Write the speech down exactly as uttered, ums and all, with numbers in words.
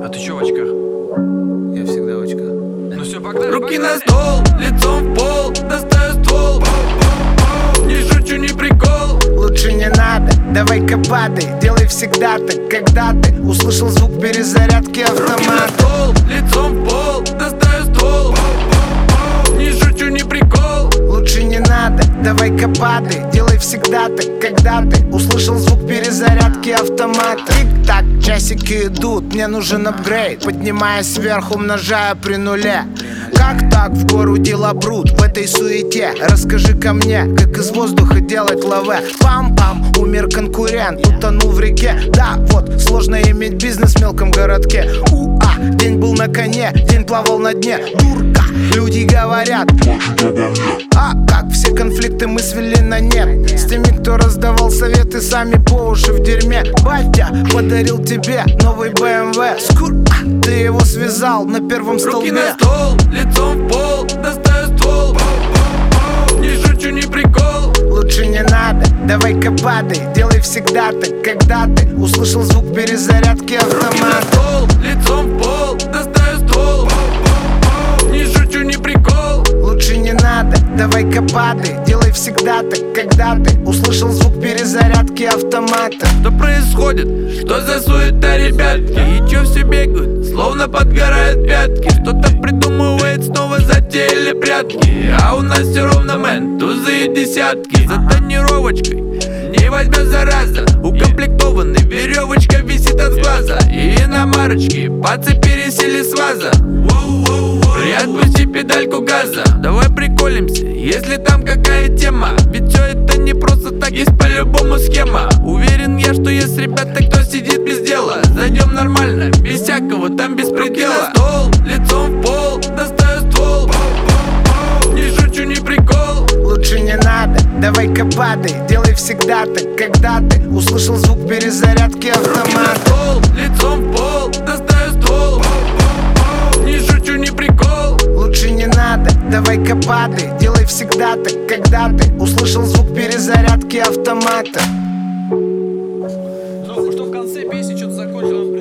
А ты чё в очках? Я всегда в очках. Ну все, погнали. Руки погнали. на стол, лицом в пол, достаю ствол. Не шучу, не прикол. Лучше не надо, давай-ка падай. Делай всегда так, когда ты услышал звук перезарядки Руки на автомата. стол, лицом в пол, достаю ствол. Не шучу, не прикол. Лучше не надо, давай-ка падай. Делай всегда так, когда ты услышал звук перезарядки автомата. Тик-так, часики идут, мне нужен апгрейд. Поднимая сверху, умножая при нуле. Как так в гору дела брут в этой суете? Расскажи-ка мне, как из воздуха делать лаве. Пам-пам, умер конкурент, утонул в реке. Да, вот, сложно иметь бизнес в мелком городке. У-а, день был на коне, день плавал на дне. Дурка, люди говорят. А как все конфликты мы свели на нет. С теми, кто раздавал советы, сами по уши в дерьме. Батя подарил тебе новый бэ эм вэ. Скур, а, ты его связал на первом Руки столбе. на стол, лицом в пол, достаю ствол. Не шучу, не прикол. Лучше не надо, давай-ка падай. Делай всегда так, когда ты услышал звук перезарядки Руки на автомата. стол, лицом в пол, достаю ствол. Не шучу, не прикол. Лучше не надо, давай-ка падай. Делай всегда так, когда ты услышал звук перезарядки автомата. Что происходит? Что за суета, ребятки? И чё все бегают, словно подгорают пятки? Что-то придумывает, снова затеяли прятки. А у нас все ровно, мэн, тузы и десятки. За тонировочкой не возьмет зараза. Укомплектованный, веревочка висит от глаза. И иномарочки по цепи пересели с ваза. Приотпусти педальку газа. Давай приколимся, если там какая тема. Ведь все это не просто так, есть по-любому схема. Уверен я, что есть ребята, кто сидит без дела. Зайдем нормально, без всякого там беспредела. Руки на стол, лицом в пол, достаю ствол. Не шучу, не прикол. Лучше не надо, давай-ка падай. Делай всегда так, когда ты услышал звук перезарядки Руки на автомата. стол, лицом в пол, достаю ствол. Не шучу, не прикол. Лучше не надо, давай-ка падай. Делай всегда так, когда ты услышал звук перезарядки автомата. Ну, что в конце песни что-то закончилось.